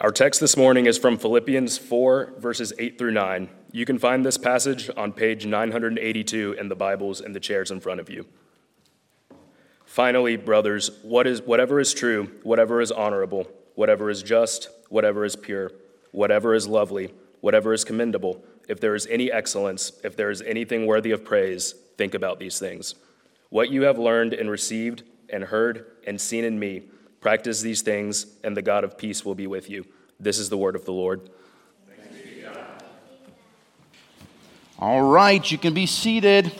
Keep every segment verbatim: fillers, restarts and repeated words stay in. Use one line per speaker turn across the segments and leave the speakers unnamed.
Our text this morning is from Philippians four, verses eight through nine. You can find this passage on page nine hundred eighty-two in the Bibles in the chairs in front of you. Finally, brothers, what is, whatever is true, whatever is honorable, whatever is just, whatever is pure, whatever is lovely, whatever is commendable, if there is any excellence, if there is anything worthy of praise, think about these things. What you have learned and received and heard and seen in me, practice these things, and the God of peace will be with you. This is the word of the Lord.
Thanks be to God. All right, you can be seated.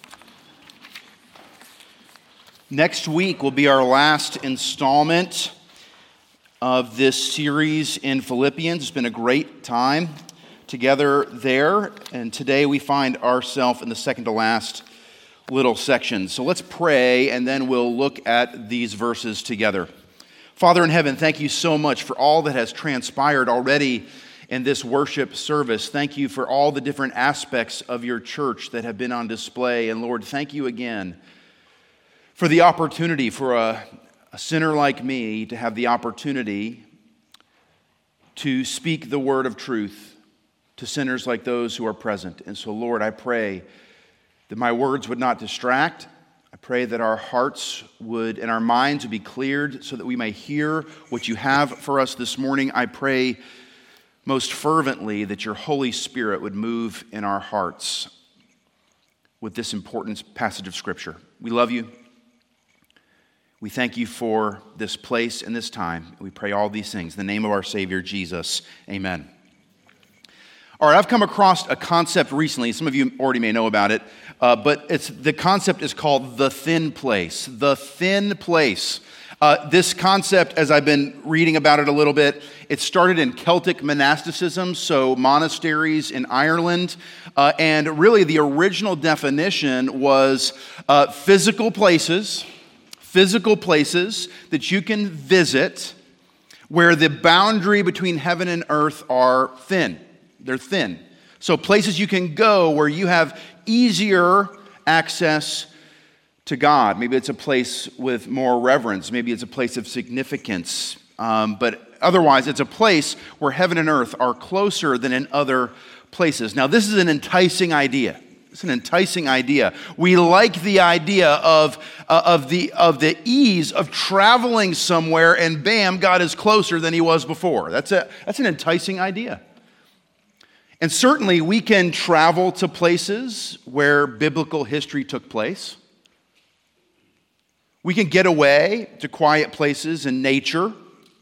Next week will be our last installment of this series in Philippians. It's been a great time together there, and today we find ourselves in the second to last little section. So let's pray, and then we'll look at these verses together. Father in heaven, thank you so much for all that has transpired already in this worship service. Thank you for all the different aspects of your church that have been on display. And Lord, thank you again for the opportunity for a, a sinner like me to have the opportunity to speak the word of truth to sinners like those who are present. And so, Lord, I pray that my words would not distract. I pray that our hearts would and our minds would be cleared so that we may hear what you have for us this morning. I pray most fervently that your Holy Spirit would move in our hearts with this important passage of Scripture. We love you. We thank you for this place and this time. We pray all these things in the name of our Savior, Jesus. Amen. All right, I've come across a concept recently. Some of you already may know about it, uh, but it's the concept is called the thin place. The thin place. Uh, this concept, as I've been reading about it a little bit, it started in Celtic monasticism, so monasteries in Ireland, uh, and really the original definition was uh, physical places, physical places that you can visit where the boundary between heaven and earth are thin. They're thin. So places you can go where you have easier access to God. Maybe it's a place with more reverence. Maybe it's a place of significance. Um, but otherwise, it's a place where heaven and earth are closer than in other places. Now, this is an enticing idea. It's an enticing idea. We like the idea of, uh, of, the, of the ease of traveling somewhere and bam, God is closer than he was before. That's, a, that's an enticing idea. And certainly we can travel to places where biblical history took place. We can get away to quiet places in nature.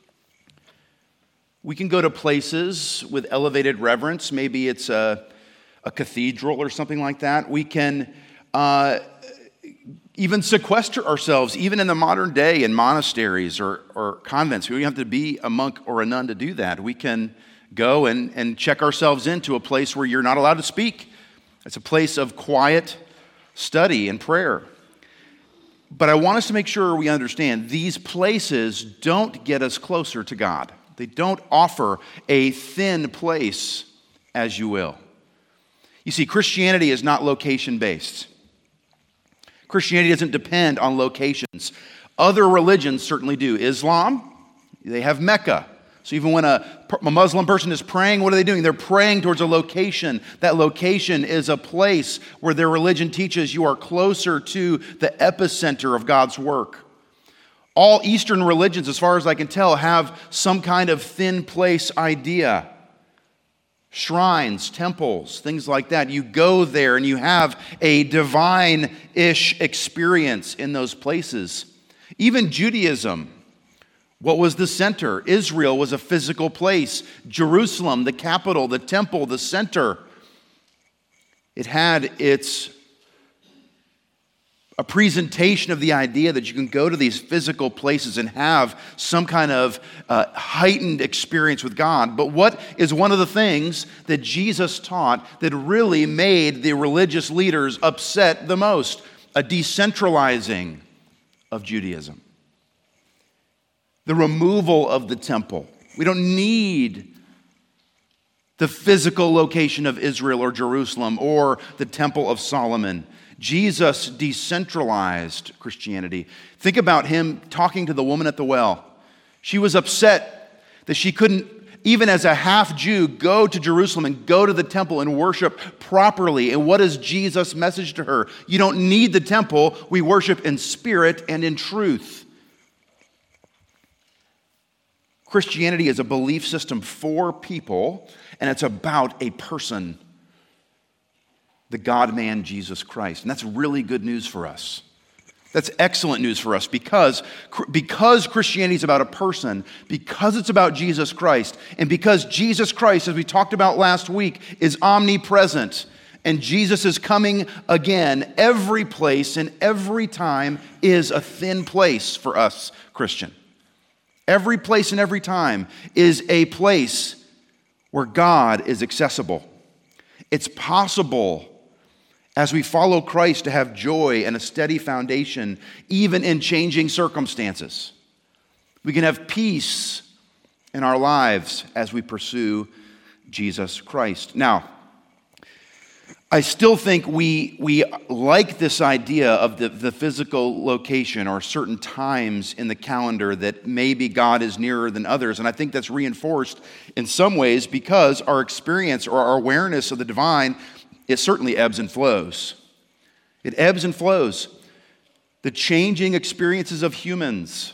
We can go to places with elevated reverence. Maybe it's a, a cathedral or something like that. We can uh, even sequester ourselves, even in the modern day in monasteries or, or convents. We don't have to be a monk or a nun to do that. We can go and, and check ourselves into a place where you're not allowed to speak. It's a place of quiet study and prayer. But I want us to make sure we understand these places don't get us closer to God. They don't offer a thin place, as you will. You see, Christianity is not location-based. Christianity doesn't depend on locations. Other religions certainly do. Islam, they have Mecca. So even when a, a Muslim person is praying, what are they doing? They're praying towards a location. That location is a place where their religion teaches you are closer to the epicenter of God's work. All Eastern religions, as far as I can tell, have some kind of thin place idea. Shrines, temples, things like that. You go there and you have a divine-ish experience in those places. Even Judaism. What was the center? Israel was a physical place. Jerusalem, the capital, the temple, the center. It had its a presentation of the idea that you can go to these physical places and have some kind of uh, heightened experience with God. But what is one of the things that Jesus taught that really made the religious leaders upset the most? A decentralizing of Judaism. The removal of the temple. We don't need the physical location of Israel or Jerusalem or the Temple of Solomon. Jesus decentralized Christianity. Think about him talking to the woman at the well. She was upset that she couldn't even as a half Jew, go to Jerusalem and go to the temple and worship properly. And what is Jesus' message to her? You don't need the temple. We worship in spirit and in truth. Christianity is a belief system for people, and it's about a person, the God-man Jesus Christ. And that's really good news for us. That's excellent news for us because, because Christianity is about a person, because it's about Jesus Christ, and because Jesus Christ, as we talked about last week, is omnipresent, and Jesus is coming again, every place and every time is a thin place for us, Christian. Every place and every time is a place where God is accessible. It's possible as we follow Christ to have joy and a steady foundation, even in changing circumstances. We can have peace in our lives as we pursue Jesus Christ. Now, I still think we, we like this idea of the, the physical location or certain times in the calendar that maybe God is nearer than others. And I think that's reinforced in some ways because our experience or our awareness of the divine, it certainly ebbs and flows. It ebbs and flows. The changing experiences of humans,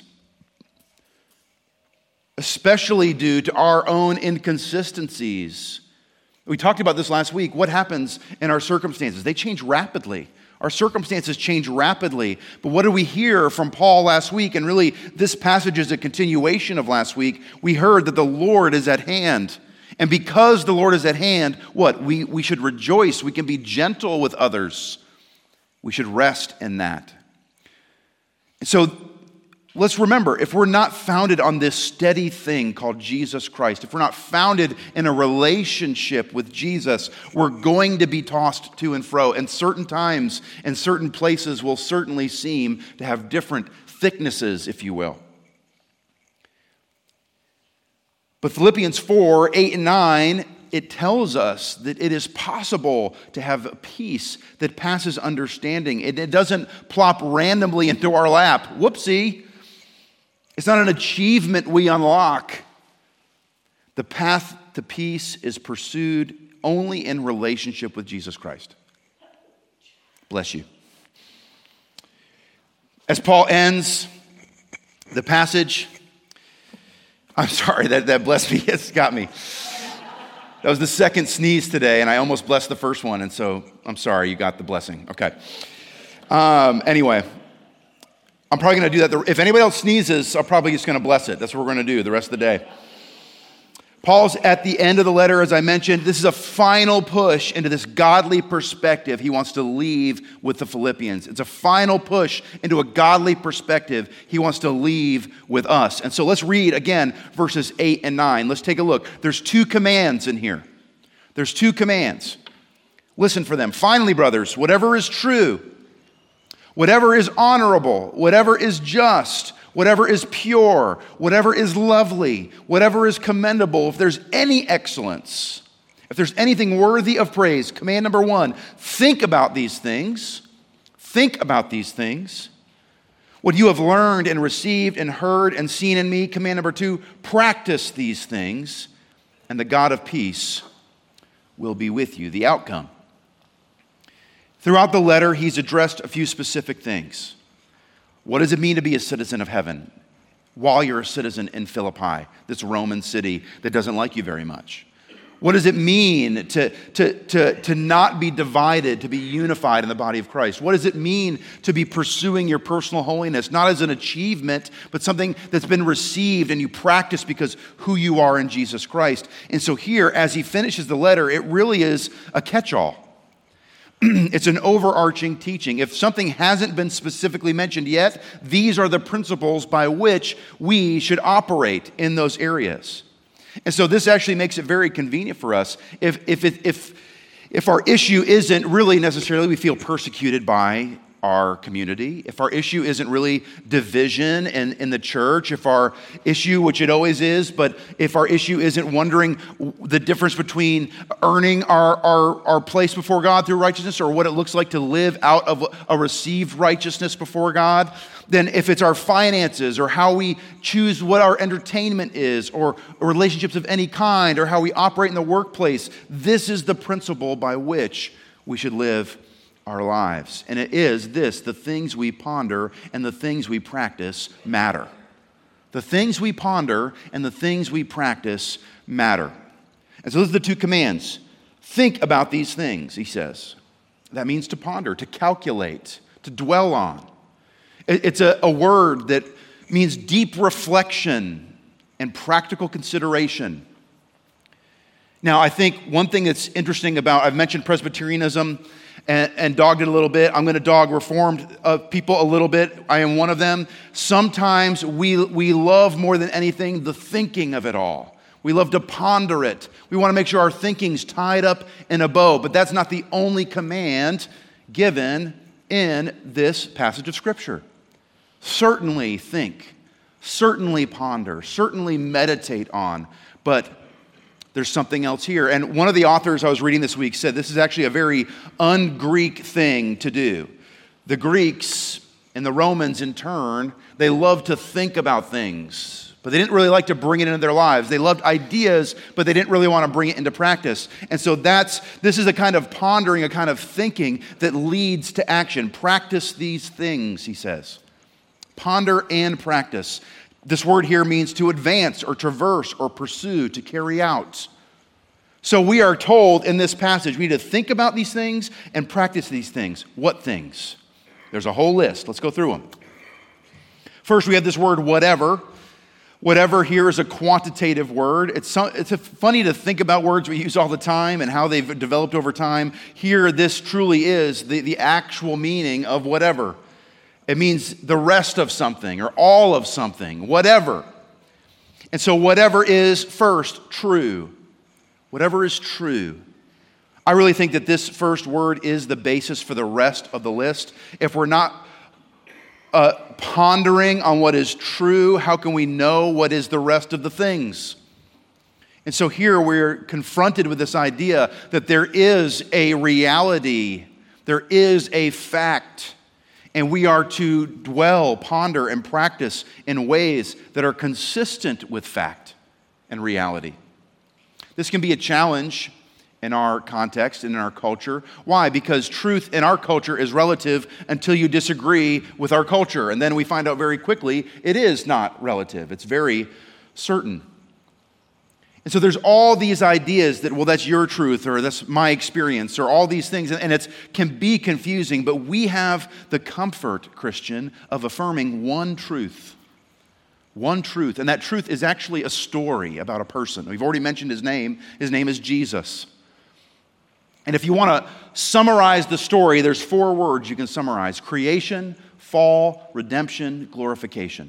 especially due to our own inconsistencies. We talked about this last week. What happens in our circumstances? They change rapidly. Our circumstances change rapidly. But what did we hear from Paul last week? And really, this passage is a continuation of last week. We heard that the Lord is at hand. And because the Lord is at hand, what? We, we should rejoice. We can be gentle with others. We should rest in that. And so let's remember, if we're not founded on this steady thing called Jesus Christ, if we're not founded in a relationship with Jesus, we're going to be tossed to and fro. And certain times and certain places will certainly seem to have different thicknesses, if you will. But Philippians four, eight, and nine, it tells us that it is possible to have a peace that passes understanding. It, it doesn't plop randomly into our lap. Whoopsie. It's not an achievement we unlock. The path to peace is pursued only in relationship with Jesus Christ. Bless you. As Paul ends the passage, I'm sorry, that, that blessed me. It's got me. That was the second sneeze today, and I almost blessed the first one, and so I'm sorry, you got the blessing. Okay. Um, anyway, I'm probably going to do that. If anybody else sneezes, I'm probably just going to bless it. That's what we're going to do the rest of the day. Paul's at the end of the letter, as I mentioned. This is a final push into this godly perspective he wants to leave with the Philippians. It's a final push into a godly perspective he wants to leave with us. And so let's read again verses eight and nine. Let's take a look. There's two commands in here. There's two commands. Listen for them. Finally, brothers, whatever is true, whatever is honorable, whatever is just, whatever is pure, whatever is lovely, whatever is commendable, if there's any excellence, if there's anything worthy of praise, command number one, think about these things. Think about these things. What you have learned and received and heard and seen in me, command number two, practice these things, and the God of peace will be with you. The outcome. Throughout the letter, he's addressed a few specific things. What does it mean to be a citizen of heaven while you're a citizen in Philippi, this Roman city that doesn't like you very much? What does it mean to, to, to, to not be divided, to be unified in the body of Christ? What does it mean to be pursuing your personal holiness, not as an achievement, but something that's been received and you practice because who you are in Jesus Christ? And so here, as he finishes the letter, it really is a catch-all. It's an overarching teaching. If something hasn't been specifically mentioned yet, these are the principles by which we should operate in those areas. And so this actually makes it very convenient for us. If, if, if, if our issue isn't really necessarily we feel persecuted by our community, if our issue isn't really division in, in the church, if our issue, which it always is, but if our issue isn't wondering the difference between earning our, our, our place before God through righteousness or what it looks like to live out of a received righteousness before God, then if it's our finances or how we choose what our entertainment is or relationships of any kind or how we operate in the workplace, this is the principle by which we should live our lives. And it is this: the things we ponder and the things we practice matter. The things we ponder and the things we practice matter. And so those are the two commands. Think about these things, he says. That means to ponder, to calculate, to dwell on. It's a, a word that means deep reflection and practical consideration. Now, I think one thing that's interesting about, I've mentioned Presbyterianism and, and dogged it a little bit. I'm going to dog Reformed uh, people a little bit. I am one of them. Sometimes we, we love more than anything the thinking of it all. We love to ponder it. We want to make sure our thinking's tied up in a bow. But that's not the only command given in this passage of Scripture. Certainly think, certainly ponder, certainly meditate on, but there's something else here. And one of the authors I was reading this week said this is actually a very un-Greek thing to do. The Greeks and the Romans in turn, they loved to think about things, but they didn't really like to bring it into their lives. They loved ideas, but they didn't really want to bring it into practice. And so that's this is a kind of pondering, a kind of thinking that leads to action. Practice these things, he says. Ponder and practice. This word here means to advance or traverse or pursue, to carry out. So we are told in this passage we need to think about these things and practice these things. What things? There's a whole list. Let's go through them. First, we have this word whatever. Whatever here is a quantitative word. It's, so, it's a, funny to think about words we use all the time and how they've developed over time. Here, this truly is the, the actual meaning of whatever. It means the rest of something or all of something, whatever. And so whatever is, first, true. Whatever is true. I really think that this first word is the basis for the rest of the list. If we're not uh, pondering on what is true, how can we know what is the rest of the things? And so here we're confronted with this idea that there is a reality, there is a fact, and we are to dwell, ponder, and practice in ways that are consistent with fact and reality. This can be a challenge in our context and in our culture. Why? Because truth in our culture is relative until you disagree with our culture. And then we find out very quickly it is not relative. It's very certain. And so there's all these ideas that, well, that's your truth, or that's my experience, or all these things, and it can be confusing, but we have the comfort, Christian, of affirming one truth. One truth, and that truth is actually a story about a person. We've already mentioned his name. His name is Jesus. And if you want to summarize the story, there's four words you can summarize: creation, fall, redemption, glorification.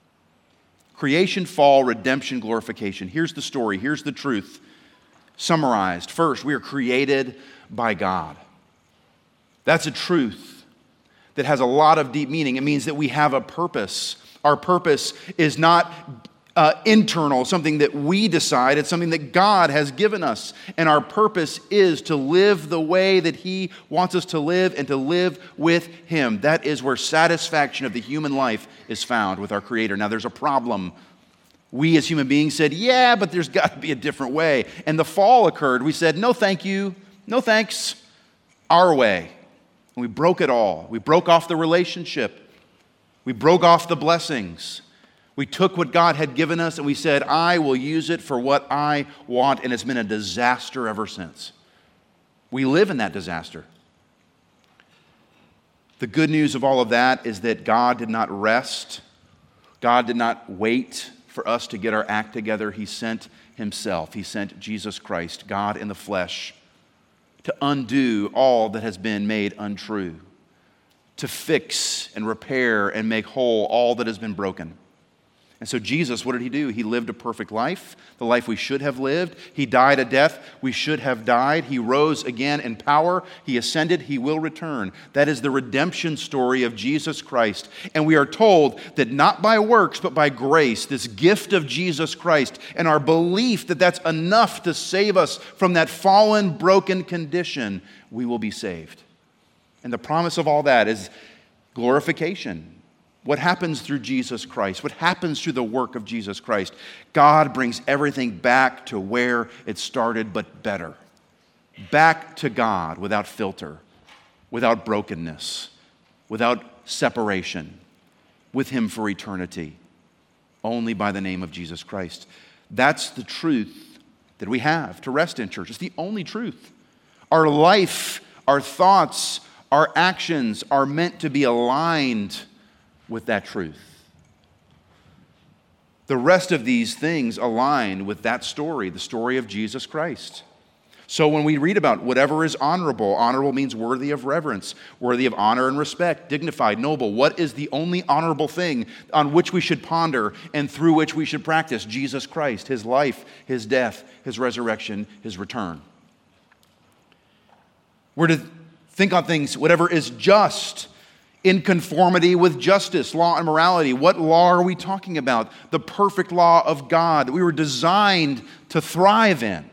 Creation, fall, redemption, glorification. Here's the story. Here's the truth summarized. First, we are created by God. That's a truth that has a lot of deep meaning. It means that we have a purpose. Our purpose is not uh, internal, something that we decide. It's something that God has given us. And our purpose is to live the way that He wants us to live and to live with Him. That is where satisfaction of the human life is found with our Creator. Now, there's a problem. We as human beings said, yeah, but there's got to be a different way. And the fall occurred. We said, no, thank you. No, thanks. Our way. And we broke it all. We broke off the relationship. We broke off the blessings. We took what God had given us and we said, I will use it for what I want, and it's been a disaster ever since. We live in that disaster. The good news of all of that is that God did not rest. God did not wait for us to get our act together. He sent Himself. He sent Jesus Christ, God in the flesh, to undo all that has been made untrue, to fix and repair and make whole all that has been broken. And so Jesus, what did he do? He lived a perfect life, the life we should have lived. He died a death we should have died. He rose again in power. He ascended. He will return. That is the redemption story of Jesus Christ. And we are told that not by works, but by grace, this gift of Jesus Christ, and our belief that that's enough to save us from that fallen, broken condition, we will be saved. And the promise of all that is glorification. What happens through Jesus Christ? What happens through the work of Jesus Christ? God brings everything back to where it started, but better. Back to God without filter, without brokenness, without separation, with Him for eternity, only by the name of Jesus Christ. That's the truth that we have to rest in, church. It's the only truth. Our life, our thoughts, our actions are meant to be aligned with that truth. The rest of these things align with that story, the story of Jesus Christ. So when we read about whatever is honorable, honorable means worthy of reverence, worthy of honor and respect, dignified, noble. What is the only honorable thing on which we should ponder and through which we should practice? Jesus Christ, His life, His death, His resurrection, His return. We're to think on things, whatever is just, in conformity with justice, law, and morality. What law are we talking about? The perfect law of God that we were designed to thrive in.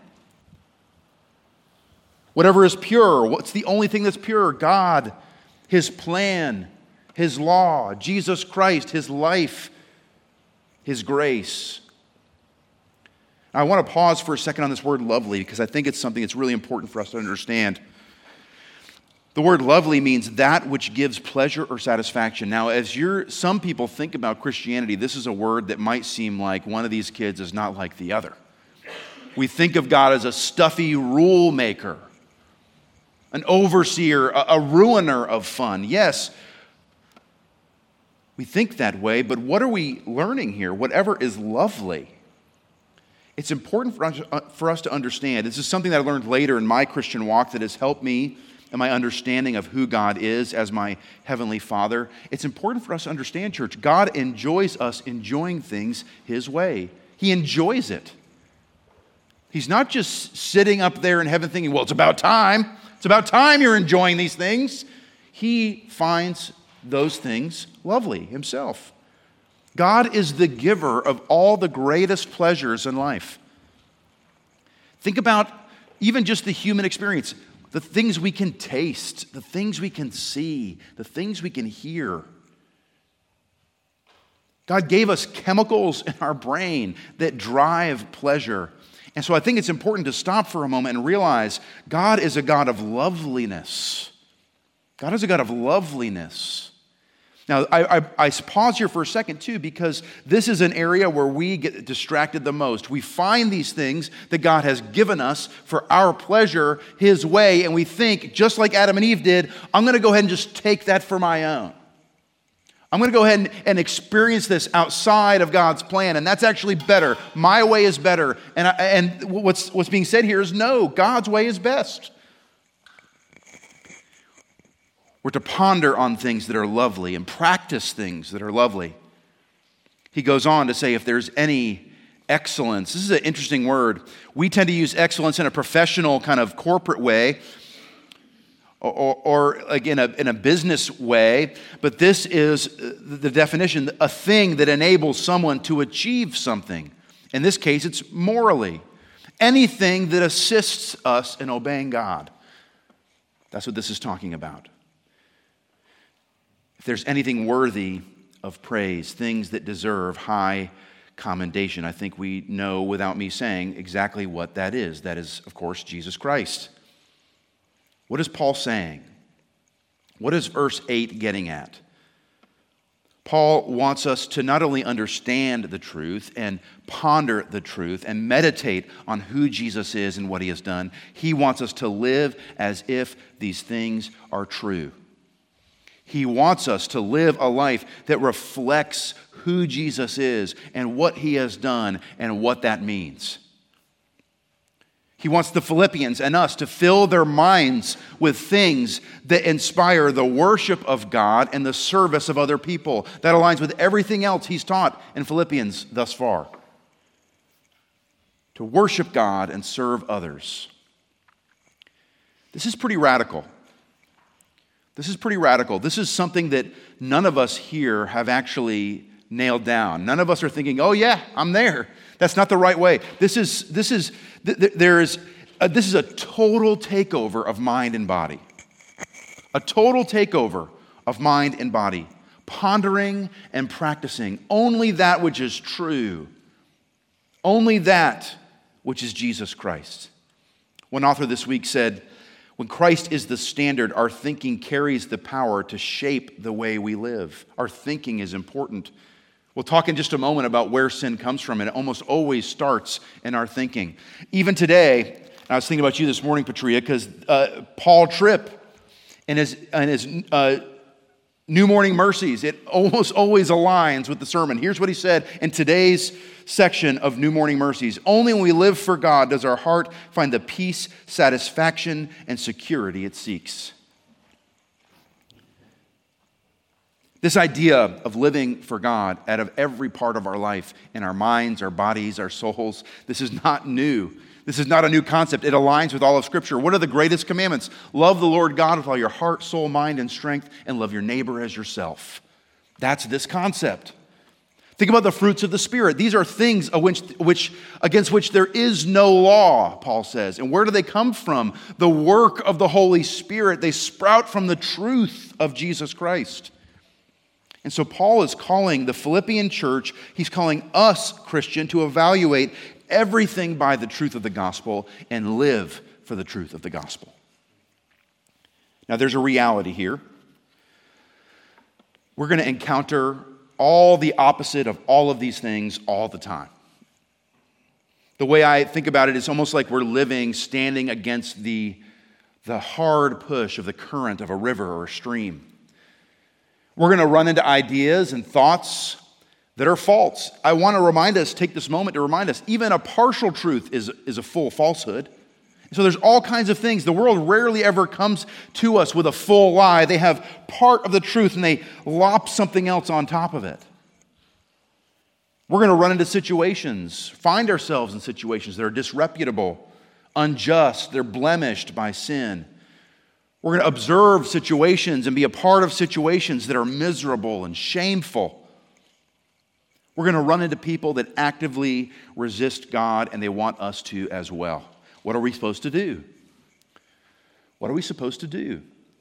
Whatever is pure, what's the only thing that's pure? God, His plan, His law, Jesus Christ, His life, His grace. Now, I want to pause for a second on this word lovely because I think it's something that's really important for us to understand. The word lovely means that which gives pleasure or satisfaction. Now, as you're, some people think about Christianity, this is a word that might seem like one of these kids is not like the other. We think of God as a stuffy rule maker, an overseer, a, a ruiner of fun. Yes, we think that way, but what are we learning here? Whatever is lovely. It's important for us, uh, for us to understand. This is something that I learned later in my Christian walk that has helped me and my understanding of who God is as my Heavenly Father. It's important for us to understand, church, God enjoys us enjoying things His way. He enjoys it. He's not just sitting up there in heaven thinking, well, it's about time. It's about time you're enjoying these things. He finds those things lovely Himself. God is the giver of all the greatest pleasures in life. Think about even just the human experience. The things we can taste, the things we can see, the things we can hear. God gave us chemicals in our brain that drive pleasure. And so I think it's important to stop for a moment and realize God is a God of loveliness. God is a God of loveliness. Now, I, I, I pause here for a second, too, because this is an area where we get distracted the most. We find these things that God has given us for our pleasure, His way, and we think, just like Adam and Eve did, I'm going to go ahead and just take that for my own. I'm going to go ahead and, and experience this outside of God's plan, and that's actually better. My way is better. And, I, and what's, what's being said here is, no, God's way is best. We're to ponder on things that are lovely and practice things that are lovely. He goes on to say, if there's any excellence, this is an interesting word. We tend to use excellence in a professional kind of corporate way, or, or, or like in a, in a business way, but this is the definition, a thing that enables someone to achieve something. In this case, it's morally. Anything that assists us in obeying God. That's what this is talking about. If there's anything worthy of praise, things that deserve high commendation, I think we know without me saying exactly what that is. That is, of course, Jesus Christ. What is Paul saying? What is verse eight getting at? Paul wants us to not only understand the truth and ponder the truth and meditate on who Jesus is and what He has done, he wants us to live as if these things are true. He wants us to live a life that reflects who Jesus is and what He has done and what that means. He wants the Philippians and us to fill their minds with things that inspire the worship of God and the service of other people. That aligns with everything else he's taught in Philippians thus far. To worship God and serve others. This is pretty radical. This is pretty radical. This is something that none of us here have actually nailed down. None of us are thinking, oh yeah, I'm there. That's not the right way. This is, this is, th- th- there is, a, this is a total takeover of mind and body. A total takeover of mind and body. Pondering and practicing only that which is true. Only that which is Jesus Christ. One author this week said, when Christ is the standard, our thinking carries the power to shape the way we live. Our thinking is important. We'll talk in just a moment about where sin comes from, and it almost always starts in our thinking. Even today, I was thinking about you this morning, Patria, because uh, Paul Tripp, in his, in his uh, New Morning Mercies, it almost always aligns with the sermon. Here's what he said in today's section of New Morning Mercies. Only when we live for God does our heart find the peace, satisfaction, and security it seeks. This idea of living for God out of every part of our life, in our minds, our bodies, our souls, this is not new. This is not a new concept. It aligns with all of Scripture. What are the greatest commandments? Love the Lord God with all your heart, soul, mind, and strength, and love your neighbor as yourself. That's this concept. Think about the fruits of the Spirit. These are things which, which, against which there is no law, Paul says. And where do they come from? The work of the Holy Spirit. They sprout from the truth of Jesus Christ. And so Paul is calling the Philippian church, he's calling us, Christian, to evaluate everything by the truth of the gospel and live for the truth of the gospel. Now there's a reality here. We're going to encounter all the opposite of all of these things all the time. The way I think about it is almost like we're living standing against the, the hard push of the current of a river or a stream. We're going to run into ideas and thoughts that are false. I want to remind us, take this moment to remind us, even a partial truth is, is a full falsehood. So there's all kinds of things. The world rarely ever comes to us with a full lie. They have part of the truth and they lop something else on top of it. We're going to run into situations, find ourselves in situations that are disreputable, unjust, they're blemished by sin. We're going to observe situations and be a part of situations that are miserable and shameful. We're going to run into people that actively resist God and they want us to as well. What are we supposed to do? What are we supposed to do?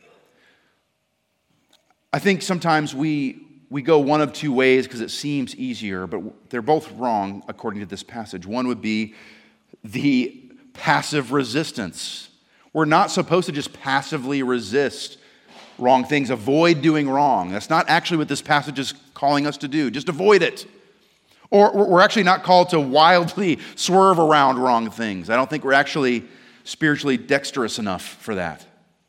I think sometimes we, we go one of two ways because it seems easier, but they're both wrong according to this passage. One would be the passive resistance. We're not supposed to just passively resist wrong things, avoid doing wrong. That's not actually what this passage is calling us to do. Just avoid it. Or we're actually not called to wildly swerve around wrong things. I don't think we're actually spiritually dexterous enough for that.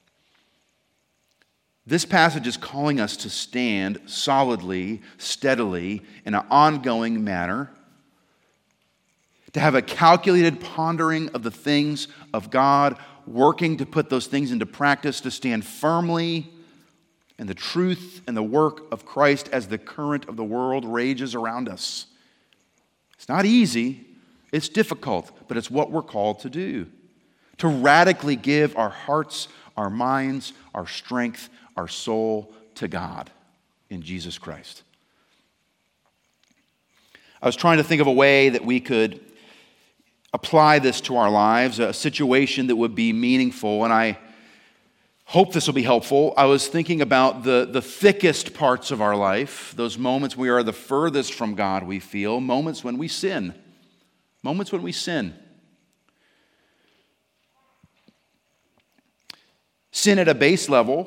This passage is calling us to stand solidly, steadily, in an ongoing manner, to have a calculated pondering of the things of God, working to put those things into practice, to stand firmly in the truth and the work of Christ as the current of the world rages around us. It's not easy, it's difficult, but it's what we're called to do. To radically give our hearts, our minds, our strength, our soul to God in Jesus Christ. I was trying to think of a way that we could apply this to our lives, a situation that would be meaningful, and I hope this will be helpful. I was thinking about the, the thickest parts of our life, those moments we are the furthest from God we feel, moments when we sin. Moments when we sin. Sin at a base level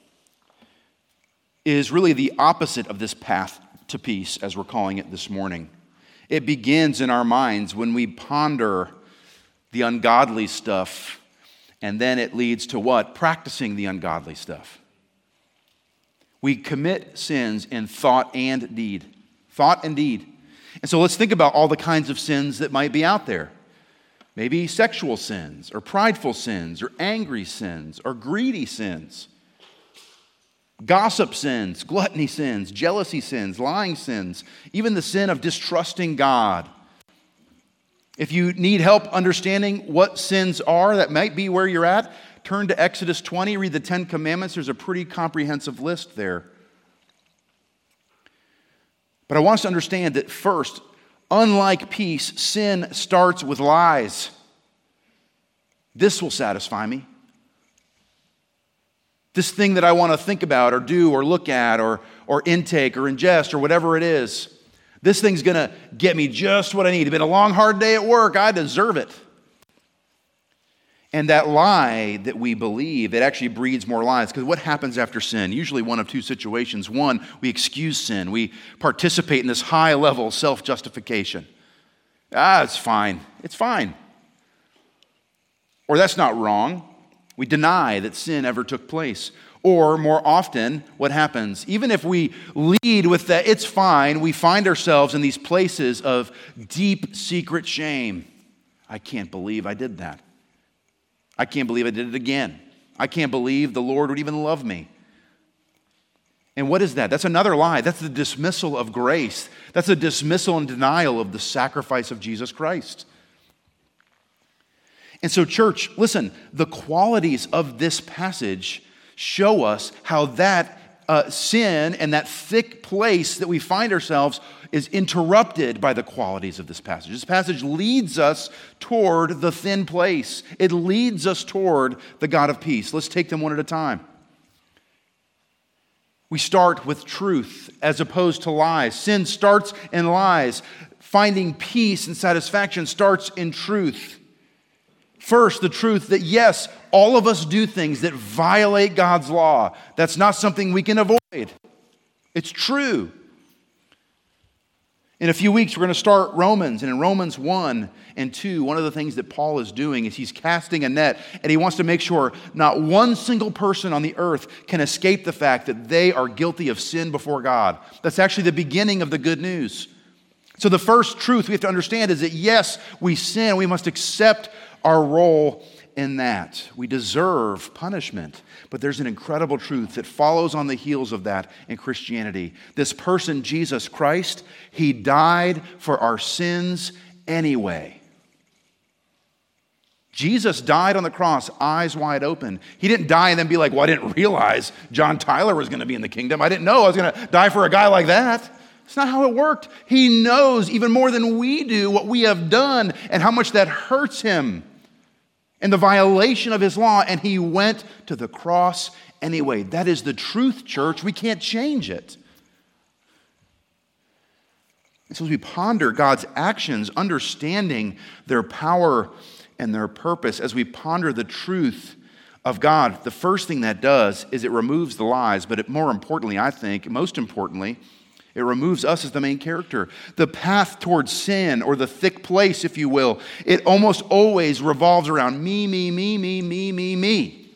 is really the opposite of this path to peace, as we're calling it this morning. It begins in our minds when we ponder the ungodly stuff. And then it leads to what? Practicing the ungodly stuff. We commit sins in thought and deed. Thought and deed. And so let's think about all the kinds of sins that might be out there. Maybe sexual sins, or prideful sins, or angry sins, or greedy sins. Gossip sins, gluttony sins, jealousy sins, lying sins, even the sin of distrusting God. If you need help understanding what sins are, that might be where you're at, turn to Exodus twenty, read the Ten Commandments. There's a pretty comprehensive list there. But I want us to understand that first, unlike peace, sin starts with lies. This will satisfy me. This thing that I want to think about or do or look at or, or intake or ingest or whatever it is. This thing's going to get me just what I need. It's been a long, hard day at work. I deserve it. And that lie that we believe, it actually breeds more lies. Because what happens after sin? Usually one of two situations. One, we excuse sin. We participate in this high level self-justification. Ah, it's fine. It's fine. Or that's not wrong. We deny that sin ever took place. Or more often, what happens? Even if we lead with that, it's fine, we find ourselves in these places of deep, secret shame. I can't believe I did that. I can't believe I did it again. I can't believe the Lord would even love me. And what is that? That's another lie. That's the dismissal of grace. That's a dismissal and denial of the sacrifice of Jesus Christ. And so, church, listen, the qualities of this passage show us how that uh, sin and that thick place that we find ourselves is interrupted by the qualities of this passage. This passage leads us toward the thin place. It leads us toward the God of peace. Let's take them one at a time. We start with truth as opposed to lies. Sin starts in lies. Finding peace and satisfaction starts in truth. First, the truth that yes, all of us do things that violate God's law. That's not something we can avoid. It's true. In a few weeks, we're going to start Romans. And in Romans one and two, one of the things that Paul is doing is he's casting a net, and he wants to make sure not one single person on the earth can escape the fact that they are guilty of sin before God. That's actually the beginning of the good news. So the first truth we have to understand is that yes, we sin. We must accept our role in that. We deserve punishment. But there's an incredible truth that follows on the heels of that in Christianity. This person, Jesus Christ, he died for our sins anyway. Jesus died on the cross, eyes wide open. He didn't die and then be like, well, I didn't realize John Tyler was going to be in the kingdom. I didn't know I was going to die for a guy like that. It's not how it worked. He knows even more than we do what we have done and how much that hurts him and the violation of his law, and he went to the cross anyway. That is the truth, church. We can't change it. And so as we ponder God's actions, understanding their power and their purpose, as we ponder the truth of God, the first thing that does is it removes the lies, but it, more importantly, I think, most importantly, it removes us as the main character. The path towards sin, or the thick place, if you will, it almost always revolves around me, me, me, me, me, me, me.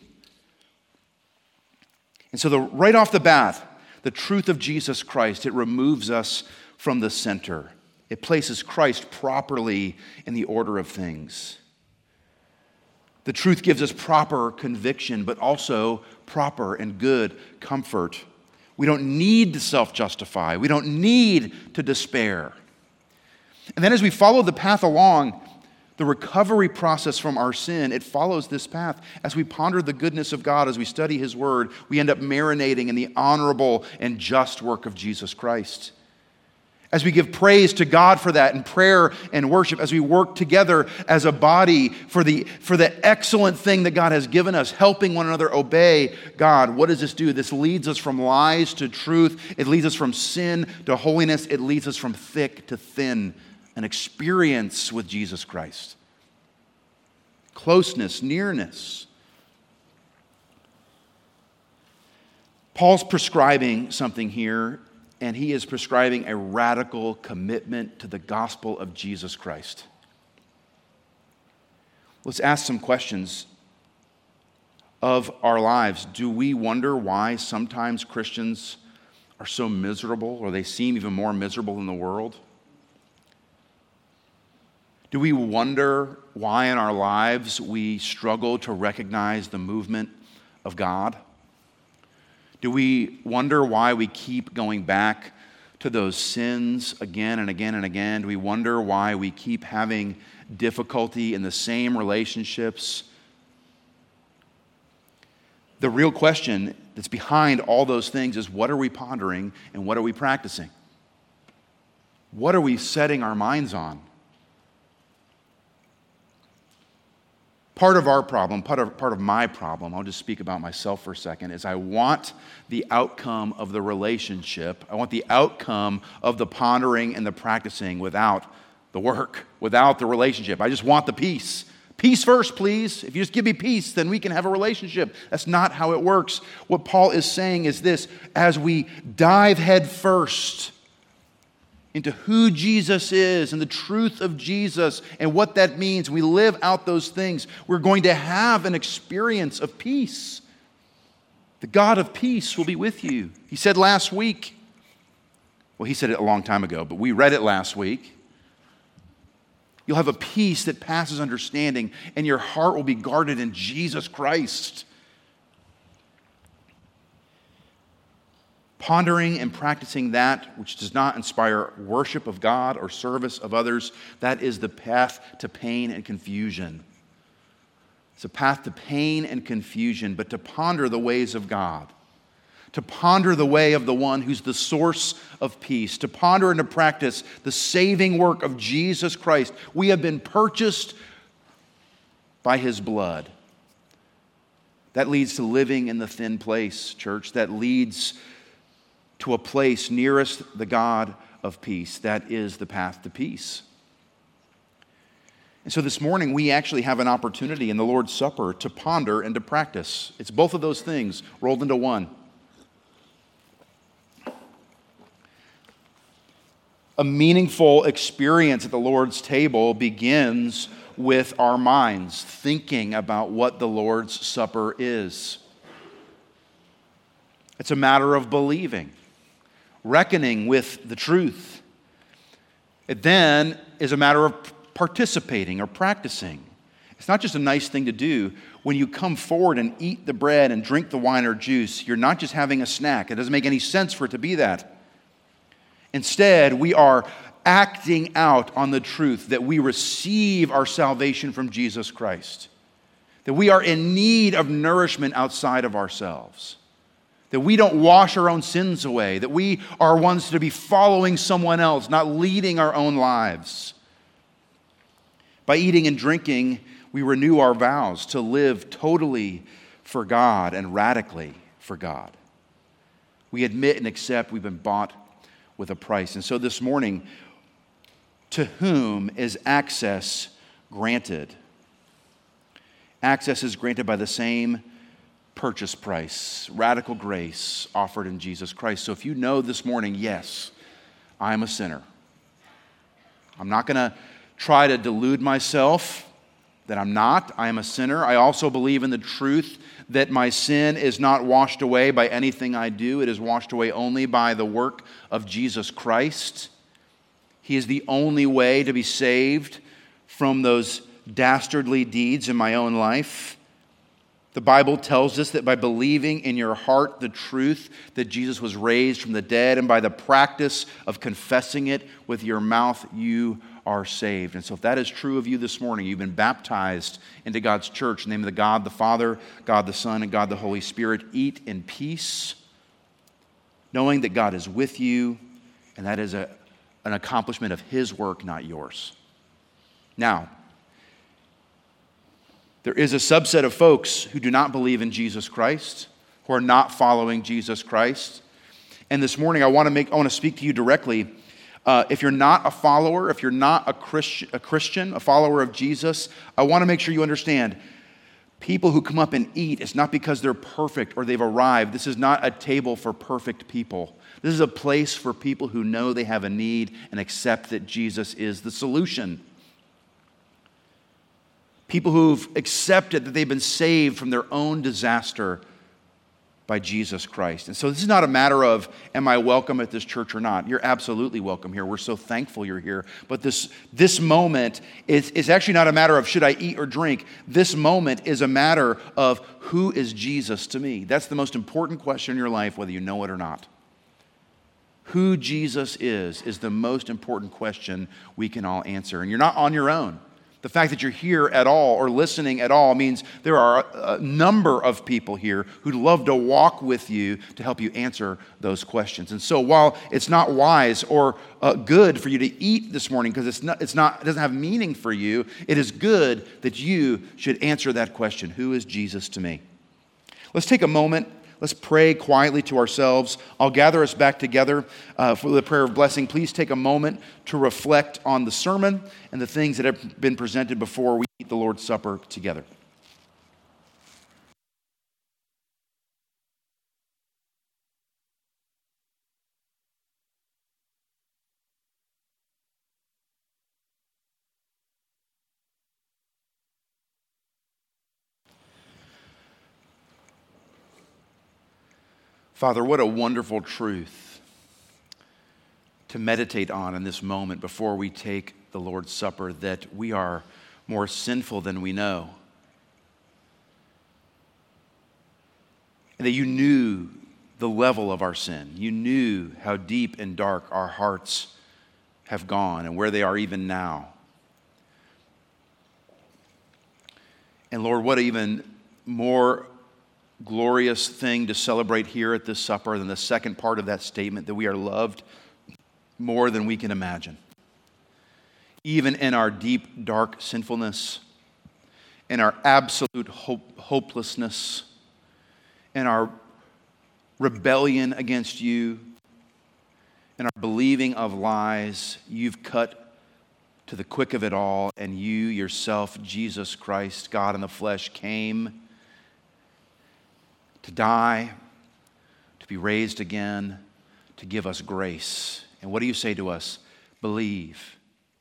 And so the, right off the bat, the truth of Jesus Christ, it removes us from the center. It places Christ properly in the order of things. The truth gives us proper conviction, but also proper and good comfort. We don't need to self-justify. We don't need to despair. And then as we follow the path along, the recovery process from our sin, it follows this path. As we ponder the goodness of God, as we study His Word, we end up marinating in the honorable and just work of Jesus Christ. As we give praise to God for that in prayer and worship, as we work together as a body for the, for the excellent thing that God has given us, helping one another obey God, what does this do? This leads us from lies to truth. It leads us from sin to holiness. It leads us from thick to thin, an experience with Jesus Christ. Closeness, nearness. Paul's prescribing something here. And he is prescribing a radical commitment to the gospel of Jesus Christ. Let's ask some questions of our lives. Do we wonder why sometimes Christians are so miserable, or they seem even more miserable in the world? Do we wonder why in our lives we struggle to recognize the movement of God? Do we wonder why we keep going back to those sins again and again and again? Do we wonder why we keep having difficulty in the same relationships? The real question that's behind all those things is, what are we pondering and what are we practicing? What are we setting our minds on? Part of our problem, part of, part of my problem, I'll just speak about myself for a second, is I want the outcome of the relationship. I want the outcome of the pondering and the practicing without the work, without the relationship. I just want the peace. Peace first, please. If you just give me peace, then we can have a relationship. That's not how it works. What Paul is saying is this: as we dive head first into who Jesus is and the truth of Jesus and what that means, we live out those things, we're going to have an experience of peace. The God of peace will be with you. He said last week, well, he said it a long time ago, but we read it last week. You'll have a peace that passes understanding, and your heart will be guarded in Jesus Christ. Pondering and practicing that which does not inspire worship of God or service of others, that is the path to pain and confusion. It's a path to pain and confusion, but to ponder the ways of God, to ponder the way of the one who's the source of peace, to ponder and to practice the saving work of Jesus Christ. We have been purchased by his blood. That leads to living in the thin place, church. That leads to a place nearest the God of peace. That is the path to peace. And so this morning we actually have an opportunity in the Lord's Supper to ponder and to practice. It's both of those things rolled into one. A meaningful experience at the Lord's table begins with our minds thinking about what the Lord's Supper is. It's a matter of believing, reckoning with the truth. It then is a matter of participating or practicing. It's not just a nice thing to do. When you come forward and eat the bread and drink the wine or juice, you're not just having a snack. It doesn't make any sense for it to be that. Instead, we are acting out on the truth that we receive our salvation from Jesus Christ, that we are in need of nourishment outside of ourselves, that we don't wash our own sins away, that we are ones to be following someone else, not leading our own lives. By eating and drinking, we renew our vows to live totally for God and radically for God. We admit and accept we've been bought with a price. And so this morning, to whom is access granted? Access is granted by the same purchase price, radical grace offered in Jesus Christ. So if you know this morning, yes, I'm a sinner. I'm not going to try to delude myself that I'm not. I am a sinner. I also believe in the truth that my sin is not washed away by anything I do. It is washed away only by the work of Jesus Christ. He is the only way to be saved from those dastardly deeds in my own life. The Bible tells us that by believing in your heart the truth that Jesus was raised from the dead, and by the practice of confessing it with your mouth, you are saved. And so if that is true of you this morning, you've been baptized into God's church in the name of the God the Father, God the Son, and God the Holy Spirit. Eat in peace, knowing that God is with you, and that is a, an accomplishment of his work, not yours. Now, there is a subset of folks who do not believe in Jesus Christ, who are not following Jesus Christ. And this morning I want to make I want to speak to you directly. Uh, if you're not a follower, if you're not a Christian, a Christian, a follower of Jesus, I want to make sure you understand, people who come up and eat, it's not because they're perfect or they've arrived. This is not a table for perfect people. This is a place for people who know they have a need and accept that Jesus is the solution. People who've accepted that they've been saved from their own disaster by Jesus Christ. And so this is not a matter of, am I welcome at this church or not? You're absolutely welcome here. We're so thankful you're here. But this, this moment is, is actually not a matter of should I eat or drink. This moment is a matter of who is Jesus to me? That's the most important question in your life, whether you know it or not. Who Jesus is, is the most important question we can all answer. And you're not on your own. The fact that you're here at all or listening at all means there are a number of people here who'd love to walk with you to help you answer those questions. And so while it's not wise or uh, good for you to eat this morning because it's not, it's not, it doesn't have meaning for you, it is good that you should answer that question. Who is Jesus to me? Let's take a moment. Let's pray quietly to ourselves. I'll gather us back together uh, for the prayer of blessing. Please take a moment to reflect on the sermon and the things that have been presented before we eat the Lord's Supper together. Father, what a wonderful truth to meditate on in this moment before we take the Lord's Supper, that we are more sinful than we know. And that you knew the level of our sin. You knew how deep and dark our hearts have gone and where they are even now. And Lord, what even more glorious thing to celebrate here at this supper than the second part of that statement, that we are loved more than we can imagine. Even in our deep, dark sinfulness, in our absolute hope, hopelessness, in our rebellion against you, in our believing of lies, you've cut to the quick of it all, and you yourself, Jesus Christ, God in the flesh, came to die, to be raised again, to give us grace. And what do you say to us? Believe.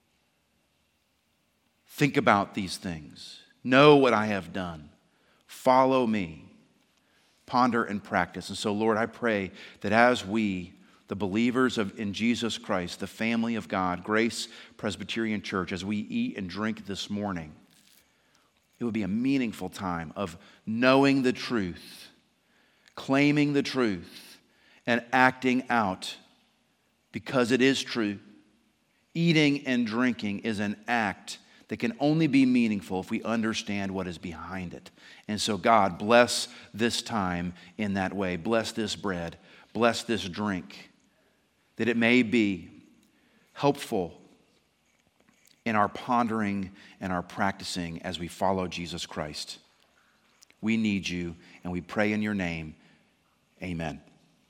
Think about these things. Know what I have done. Follow me. Ponder and practice. And so, Lord, I pray that as we, the believers of in Jesus Christ, the family of God, Grace Presbyterian Church, as we eat and drink this morning, it would be a meaningful time of knowing the truth, claiming the truth, and acting out because it is true. Eating and drinking is an act that can only be meaningful if we understand what is behind it. And so, God, bless this time in that way. Bless this bread. Bless this drink, that it may be helpful in our pondering and our practicing as we follow Jesus Christ. We need you, and we pray in your name. Amen.